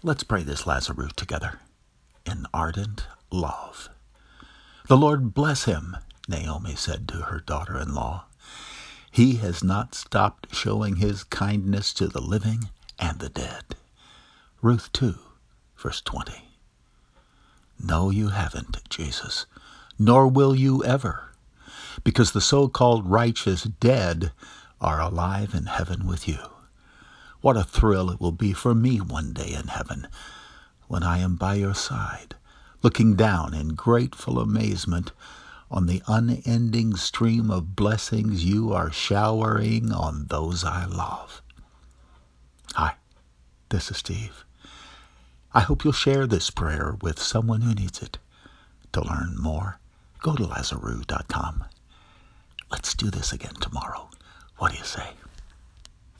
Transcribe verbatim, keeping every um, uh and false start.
Let's pray this Lazarus together in ardent love. The Lord bless him, Naomi said to her daughter-in-law. He has not stopped showing his kindness to the living and the dead. Ruth two, verse twenty. No, you haven't, Jesus, nor will you ever, because the so-called righteous dead are alive in heaven with you. What a thrill it will be for me one day in heaven, when I am by your side, looking down in grateful amazement on the unending stream of blessings you are showering on those I love. Hi, this is Steve. I hope you'll share this prayer with someone who needs it. To learn more, go to Lazarus dot com. Let's do this again tomorrow. What do you say?